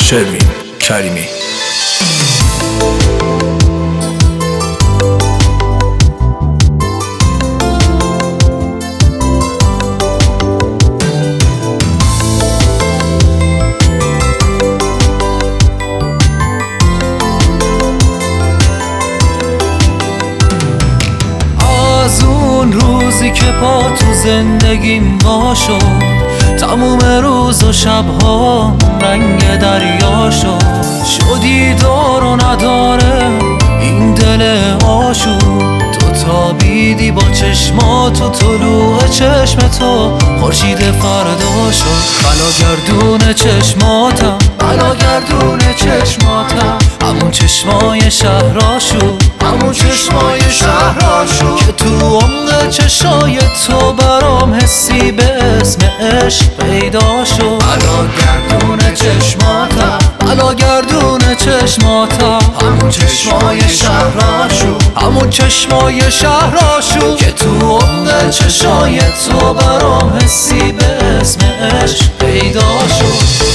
شروین کریمی. از اون روزی که پا تو زندگیم وا شد، تموم روز و شبها رنگ دریا شدی دار و نداره این دل آشوب. تو تابیدی با چشمات و طلوع چشم تو خورشید فردا شد. بلا گردون چشماتم، بلا گردون چشماتم، همون چشمای شهراشو، همون چشمای شهراشو که تو عمق چشای تو برام حسی به اسم عشق پیدا شد. بلا گردون چشماتم، بلا گردون چشماتم، همون چشمای شهراشو، همون چشمای شهراشو که تو عمق چشای تو برام حسی به اسم عشق پیدا شد.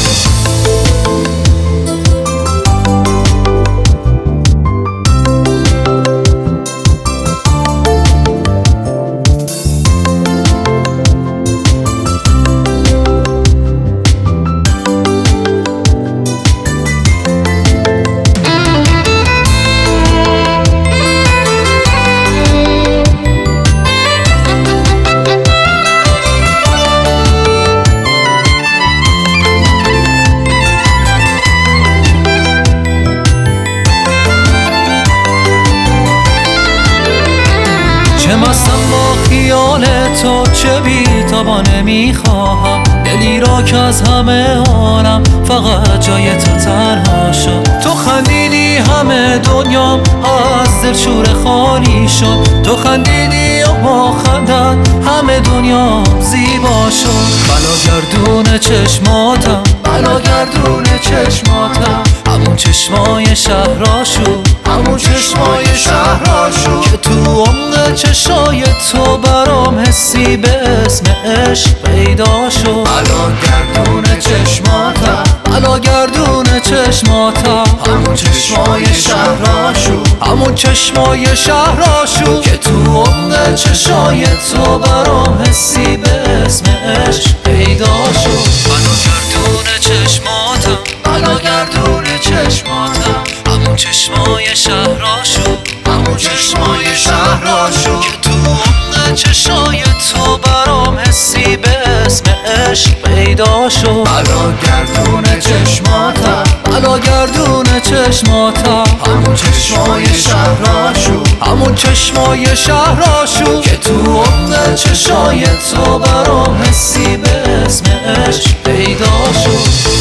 چه مستم با خیال تو، چه بی‌تابانه میخواهم دلی را که از همه عالم فقط جای تو تنها شد. تو خندیدی همه دنیام از دل شور خالی شد. تو خندیدی و با خندت همه دنیا زیبا شد. بلا گردون چشماتم، بلا گردون چشماتم، همون چشمای شهراشو، همون چشمای شهراشو که تو عمق چشای تو برام حسی به اسم عشق پیدا شد. بلا گردون چشماتم، بلا گردون چشماتم، همون چشمای شهراشو، همون چشمای شهراشو که تو عمق چشای تو برام حسی به اسم عشق پیدا شد. بلا گردون چشماتم، بلا گردون چشماتم، همون چشمای شهراشو، همون چشمای شهراشو که تو عمق چشای تو برام حسی به اسم عشق پیدا شد. بلا گردون چشماتم، بلا گردون چشماتم، همون چشمای شهراشو، همون چشمای شهراشو که تو عمق چشای تو برام حسی به اسم عشق پیدا شد.